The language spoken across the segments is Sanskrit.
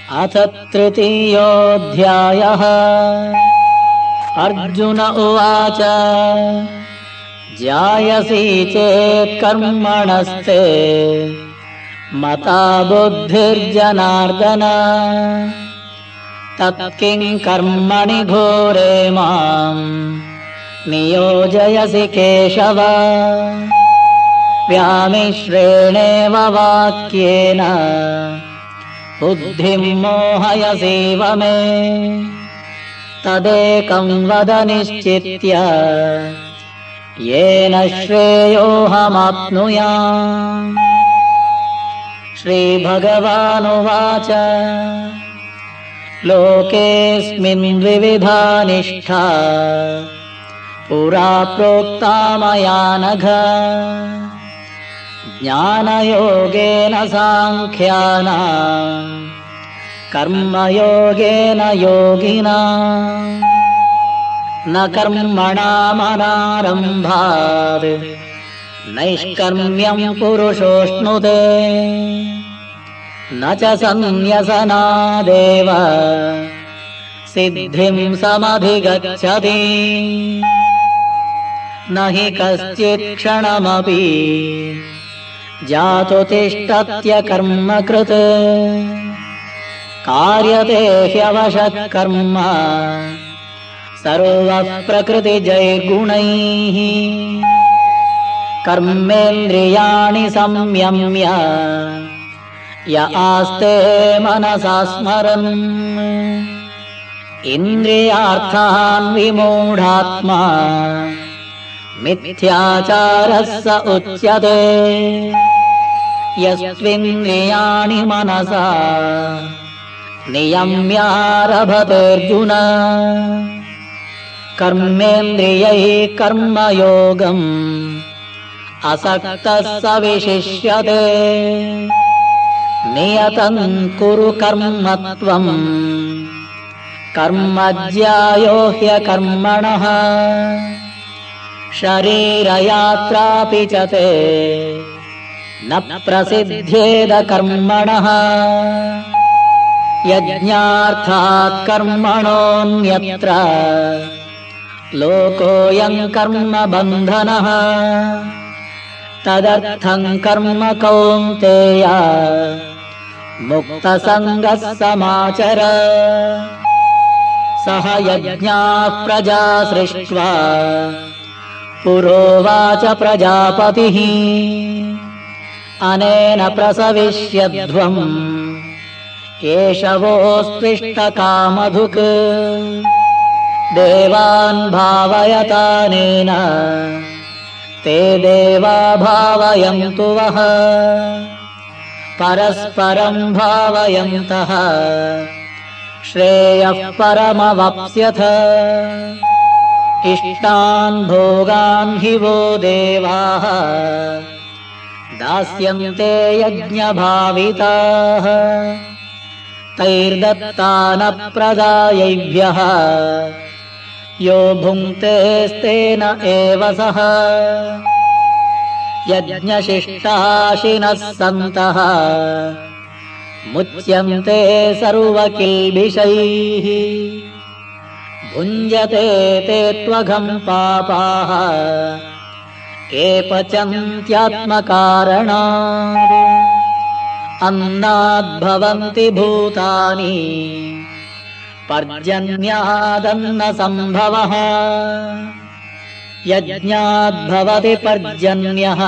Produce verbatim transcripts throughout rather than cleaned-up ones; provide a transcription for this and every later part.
अथ तृतीयोऽध्यायः। अर्जुन उवाच जायसी चेत् कर्मणस्ते मता बुद्धिर्जनार्दन तत्किं कर्मणि घोरे मां नियोजयसि केशव। व्यामिश्रेणेव वाक्येन बुद्धिं मोहयसीव मे तदेकं वद निश्चित्य येन श्रेयोऽहमाप्नुयाम्। श्रीभगवानुवाच लोकेऽस्मिन् द्विविधा निष्ठा पुरा प्रोक्ता मया नघ। ज्ञानयोगेन साङ्ख्यानां कर्मयोगेन योगिनां न कर्मणामनारम्भात् नैष्कर्म्यं पुरुषोऽश्नुते न च सन्न्यसनादेव सिद्धिं समधिगच्छति। न हि कश्चित् क्षणमपि जातु तिष्ठत्य कर्म कृत् कार्यते ह्यवशः कर्म सर्वः प्रकृतिजैर्गुणैः। कर्मेन्द्रियाणि संयम्य य आस्ते मनसा स्मरन् इन्द्रियार्थान् विमूढात्मा मिथ्याचारः स उच्यते। यस्त्विन्द्रियाणि मनसा नियम्यारभतेऽर्जुन कर्मेन्द्रियैः कर्मयोगम् असक्तः स विशिष्यते। नियतं कुरु कर्म त्वम् कर्मज्यायो ह्यकर्मणः शरीरयात्रापि च ते न प्रसिद्ध्येद कर्मणः। यज्ञार्थात् कर्मणोऽन्यत्र लोकोऽयं कर्म बन्धनः। तदर्थं कर्म कौन्तेय मुक्तसङ्गः समाचर। सह यज्ञाः प्रजा सृष्ट्वा पुरोवाच प्रजापतिः अनेन प्रसविष्यध्वम् एष वोऽस्त्विष्टकामधुक्। देवान् भावयतानेन ते देवा भावयन्तु वः परस्परं भावयन्तः श्रेयः परमवाप्स्यथ। इष्टान् भोगान् हि वो देवाः दास्यन्ते यज्ञभाविताः तैर्दत्तानप्रदायैभ्यः यो भुङ्क्तेस्तेन एव सः। यज्ञशिष्टाशिनः सन्तः मुच्यन्ते सर्वकिल्बिषैः भुञ्जते ते त्वघं पापाः ये पचन्त्यात्मकारणात्। अन्नाद्भवन्ति भूतानि पर्जन्यादन्नसम्भवः यज्ञाद्भवति पर्जन्यः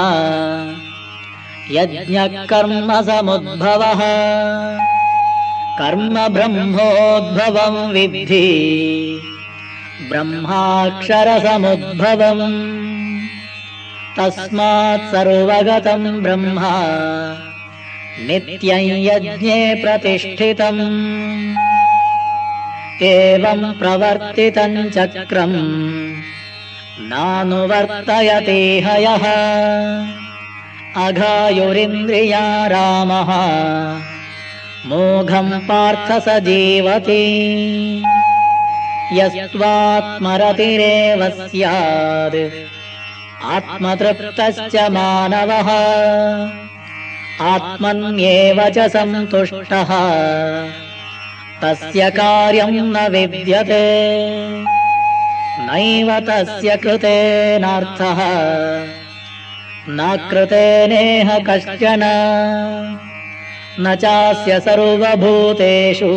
यज्ञकर्म समुद्भवः। कर्म ब्रह्मोद्भवं विद्धि ब्रह्माक्षरसमुद्भवम्। तस्मात् सर्वगतं ब्रह्म नित्यं यज्ञे प्रतिष्ठितम्। एवं प्रवर्तितं चक्रम् नानुवर्तयते हयः। अघायुरिन्द्रिया रामः मोघं पार्थ स जीवति। यस्त्वात्मरतिरेव स्यात् आत्मतृप्तश्च मानवः। आत्मन्येव च सन्तुष्टः तस्य कार्यं न विद्यते नैव तस्य कृतेनार्थः न कृतेनेह कश्चन न चास्य सर्वभूतेषु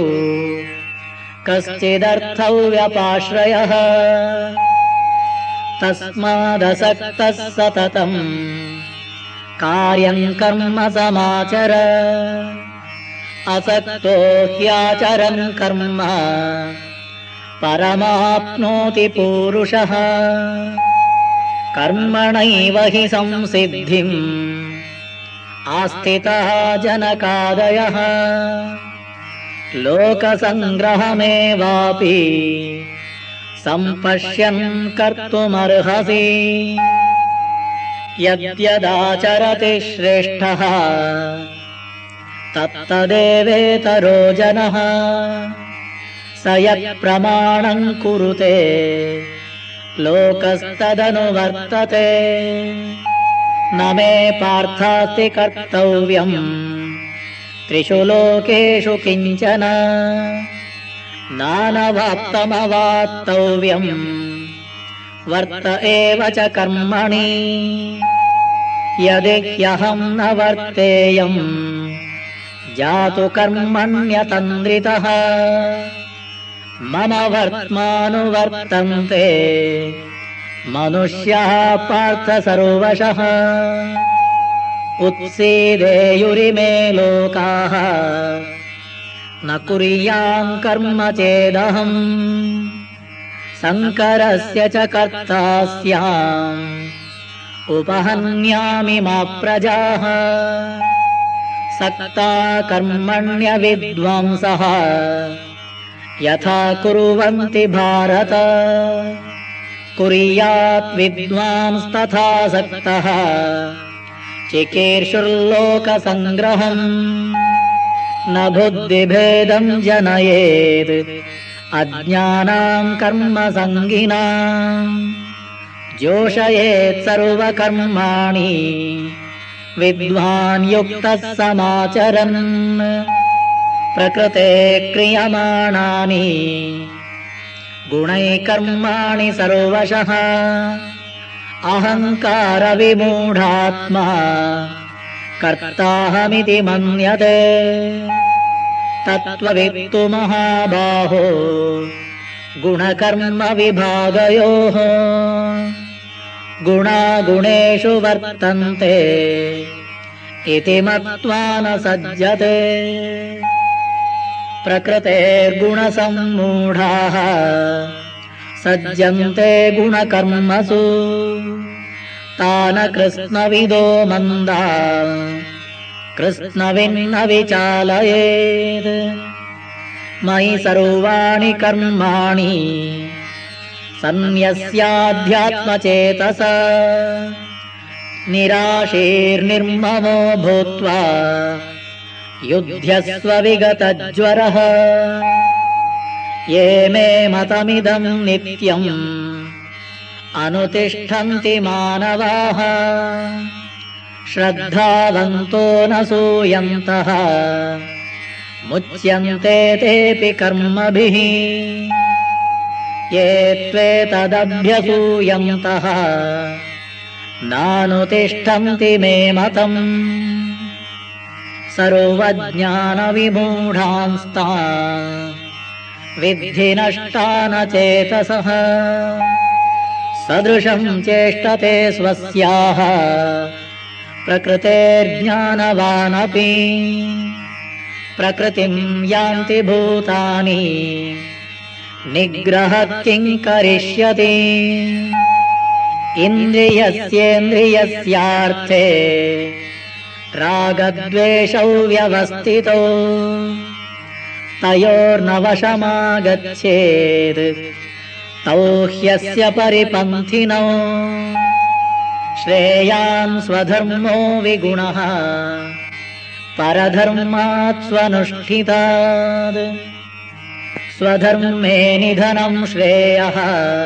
कश्चिदर्थौ व्यपाश्रयः तस्मादसक्तः सततम् कार्यं कर्म समाचर असक्तो ह्याचरन् कर्म परमाप्नोति पूरुषः कर्मणैव हि संसिद्धिम् आस्थितः जनकादयः लोकसङ्ग्रहमेवापि सम्पश्यन् कर्तुमर्हसि यद्यदाचरति श्रेष्ठः तत्तदेवेतरो जनः स यत्प्रमाणं कुरुते लोकस्तदनुवर्तते न मे पार्थास्ति कर्तव्यम् त्रिषु लोकेषु किञ्चन नानवाप्तमवाप्तव्यम् वर्त एव च कर्मणि यदि ह्यहं न वर्तेयम् जातु कर्मण्यतन्द्रितः मम वर्त्मानुवर्तन्ते मनुष्याः पार्थ सर्वशः उत्सीदेयुरिमे लोकाः न कुर्यां कर्म चेदहम् शङ्करस्य च कर्ता स्याम् उपहन्यामि मा प्रजाः सक्ता कर्मण्य विद्वांसः यथा कुर्वन्ति भारत कुर्यात् विद्वांस्तथा सक्तः चिकीर्षुर्लोकसङ्ग्रहम् न बुद्धिभेदं जनयेत् अज्ञानां कर्मसङ्गिनाम् जोषयेत् सर्वकर्माणि विद्वान् युक्तः समाचरन् प्रकृते क्रियमाणानि गुणैः कर्माणि सर्वशः अहङ्कारविमूढात्मा कर्ताहमिति मन्यते तत्त्ववित्तु महाबाहो गुणकर्मविभागयोः गुणागुणेषु वर्तन्ते इति मत्वा न सज्जते प्रकृतेर्गुणसम्मूढाः सज्जन्ते गुणकर्मसु तान् कृत्स्नविदो मन्दा कृत्स्नविन्न विचालयेत् मयि सर्वाणि कर्माणि सन्न्यस्याध्यात्मचेतसा निराशीर्निर्ममो भूत्वा युध्यस्व विगतज्वरः ये मे मतमिदं नित्यम् अनुतिष्ठन्ति मानवाः श्रद्धावन्तो न सूयन्तः मुच्यन्ते तेऽपि कर्मभिः ये त्वेतदभ्यसूयन्तः नानुतिष्ठन्ति मे मतम् सर्वज्ञानविमूढांस्तान् विद्धि नष्टान् चेतसः सदृशं चेष्टते स्वस्याः प्रकृतेर्ज्ञानवानपि प्रकृतिं यान्ति भूतानि निग्रहः किं करिष्यति इन्द्रियस्येन्द्रियस्यार्थे रागद्वेषौ व्यवस्थितौ तयोर्न वशमागच्छेत् तौ ह्यस्य परिपन्थिनौ श्रेयान् स्वधर्मो विगुणः परधर्मात् स्वनुष्ठितात् स्वधर्मे निधनं श्रेयः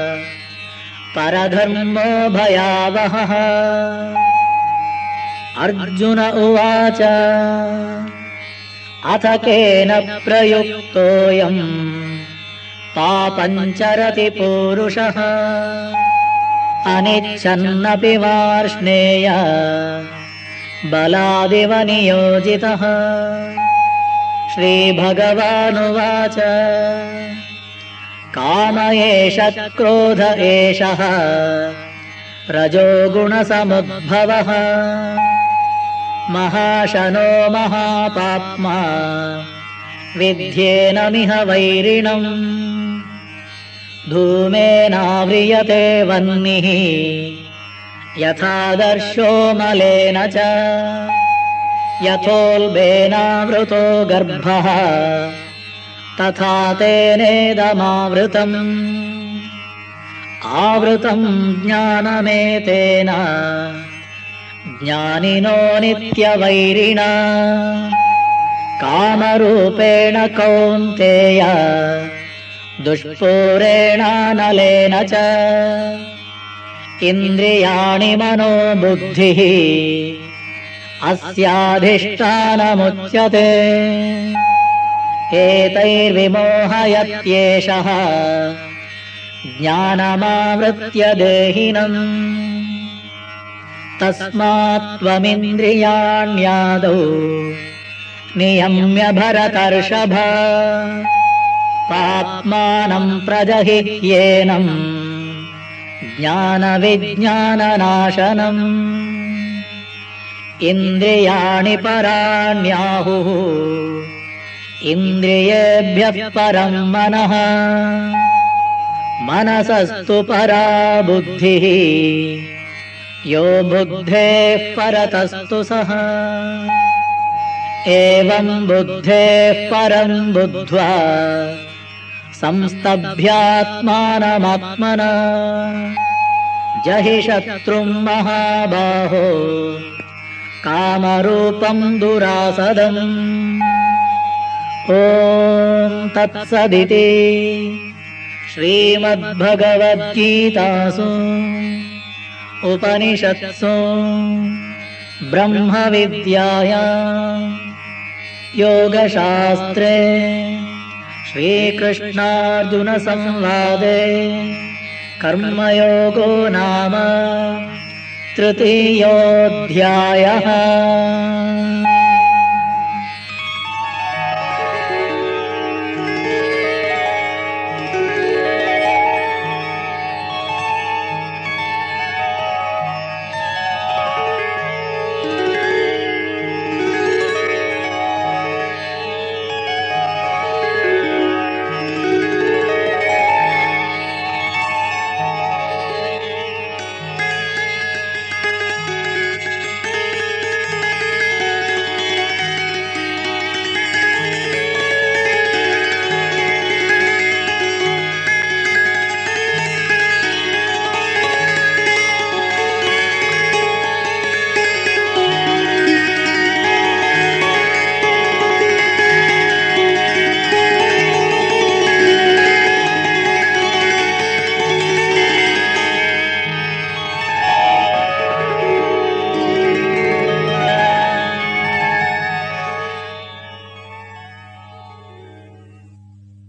परधर्मो भयावहः अर्जुन उवाच अथ केन प्रयुक्तोऽयम् पापञ्चरति पूरुषः अनिच्छन्नपि वार्ष्णेय बलादिव नियोजितः। श्रीभगवानुवाच काम एष क्रोध एषः रजोगुणसमुद्भवः महाशनो महापाप्मा विद्येनमिह वैरिणम् धूमेनाव्रियते वह्निः यथादर्शो मलेन च यथोल्बेनावृतो गर्भः तथा तेनेदमावृतम् आवृतम् ज्ञानमेतेन ज्ञानिनो नित्यवैरिणा कामरूपेण कौन्तेय दुष्पूरेणानलेन च इन्द्रियाणि मनो बुद्धिः अस्याधिष्ठानमुच्यते एतैर्विमोहयत्येषः ज्ञानमावृत्य देहिनम् तस्मात् त्वमिन्द्रियाण्यादौ नियम्य भरतर्षभ पाप्मानं प्रजहिह्येनम् ज्ञानविज्ञाननाशनम् इन्द्रियाणि पराण्याहुः इन्द्रियेभ्यः परं मनः मनसस्तु परा बुद्धिः यो बुद्धेः परतस्तु सः एवं बुद्धेः परं बुद्ध्वा संस्तभ्यात्मानमात्मना जहि शत्रुं महाबाहो कामरूपं दुरासदम् ॐ तत्सदिति श्रीमद्भगवद्गीतासु उपनिषत्सु ब्रह्मविद्यायां योगशास्त्रे श्रीकृष्णार्जुनसंवादे कर्मयोगो नाम तृतीयोऽध्यायः।